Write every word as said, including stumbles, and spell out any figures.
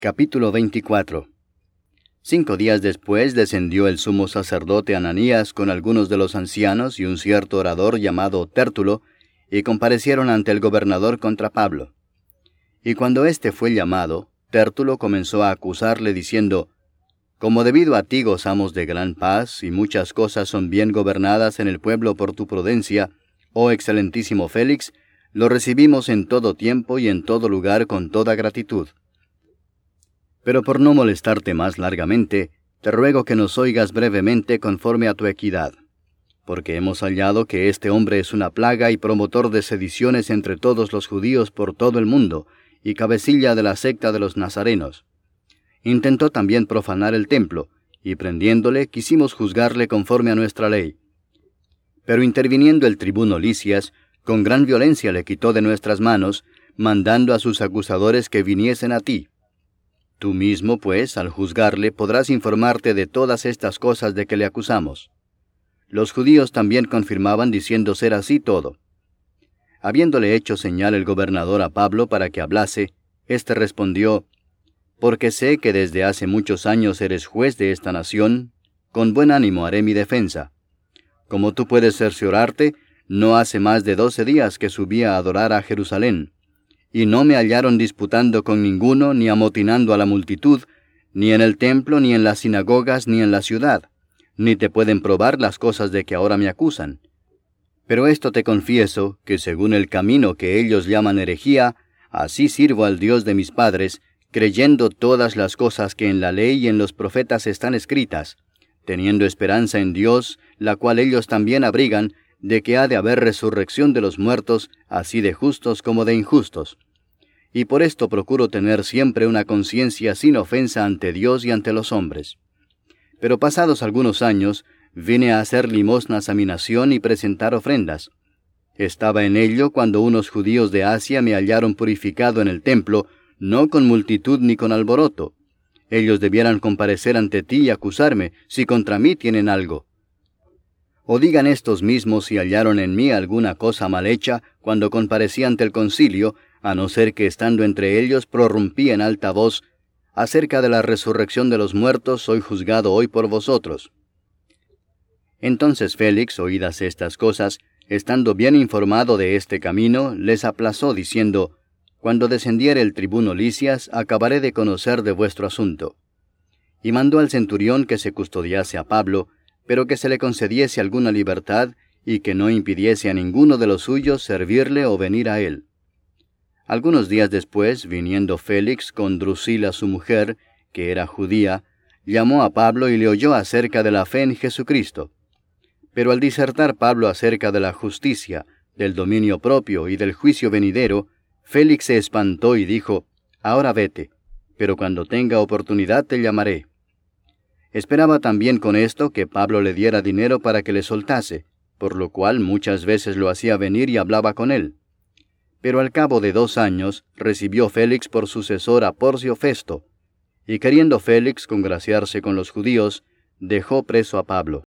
Capítulo veinticuatro. Cinco días después descendió el sumo sacerdote Ananías con algunos de los ancianos y un cierto orador llamado Tértulo, y comparecieron ante el gobernador contra Pablo. Y cuando éste fue llamado, Tértulo comenzó a acusarle diciendo: «Como debido a ti gozamos de gran paz, y muchas cosas son bien gobernadas en el pueblo por tu prudencia, oh excelentísimo Félix, lo recibimos en todo tiempo y en todo lugar con toda gratitud. Pero por no molestarte más largamente, te ruego que nos oigas brevemente conforme a tu equidad, porque hemos hallado que este hombre es una plaga y promotor de sediciones entre todos los judíos por todo el mundo, y cabecilla de la secta de los nazarenos. Intentó también profanar el templo, y prendiéndole quisimos juzgarle conforme a nuestra ley. Pero interviniendo el tribuno Lisias, con gran violencia le quitó de nuestras manos, mandando a sus acusadores que viniesen a ti. Tú mismo, pues, al juzgarle, podrás informarte de todas estas cosas de que le acusamos». Los judíos también confirmaban diciendo ser así todo. Habiéndole hecho señal el gobernador a Pablo para que hablase, éste respondió: «Porque sé que desde hace muchos años eres juez de esta nación, con buen ánimo haré mi defensa. Como tú puedes cerciorarte, no hace más de doce días que subí a adorar a Jerusalén, y no me hallaron disputando con ninguno, ni amotinando a la multitud, ni en el templo, ni en las sinagogas, ni en la ciudad, ni te pueden probar las cosas de que ahora me acusan. Pero esto te confieso, que según el camino que ellos llaman herejía, así sirvo al Dios de mis padres, creyendo todas las cosas que en la ley y en los profetas están escritas, teniendo esperanza en Dios, la cual ellos también abrigan, de que ha de haber resurrección de los muertos, así de justos como de injustos. Y por esto procuro tener siempre una conciencia sin ofensa ante Dios y ante los hombres. Pero pasados algunos años, vine a hacer limosnas a mi nación y presentar ofrendas. Estaba en ello cuando unos judíos de Asia me hallaron purificado en el templo, no con multitud ni con alboroto. Ellos debieran comparecer ante ti y acusarme, si contra mí tienen algo. O digan estos mismos si hallaron en mí alguna cosa mal hecha cuando comparecí ante el concilio, a no ser que estando entre ellos prorrumpí en alta voz: acerca de la resurrección de los muertos soy juzgado hoy por vosotros». Entonces Félix, oídas estas cosas, estando bien informado de este camino, les aplazó diciendo: «Cuando descendiere el tribuno Lisias, acabaré de conocer de vuestro asunto». Y mandó al centurión que se custodiase a Pablo, pero que se le concediese alguna libertad, y que no impidiese a ninguno de los suyos servirle o venir a él. Algunos días después, viniendo Félix con Drusila su mujer, que era judía, llamó a Pablo y le oyó acerca de la fe en Jesucristo. Pero al disertar Pablo acerca de la justicia, del dominio propio y del juicio venidero, Félix se espantó y dijo: «Ahora vete, pero cuando tenga oportunidad te llamaré». Esperaba también con esto que Pablo le diera dinero para que le soltase, por lo cual muchas veces lo hacía venir y hablaba con él. Pero al cabo de dos años recibió Félix por sucesor a Porcio Festo, y queriendo Félix congraciarse con los judíos, dejó preso a Pablo.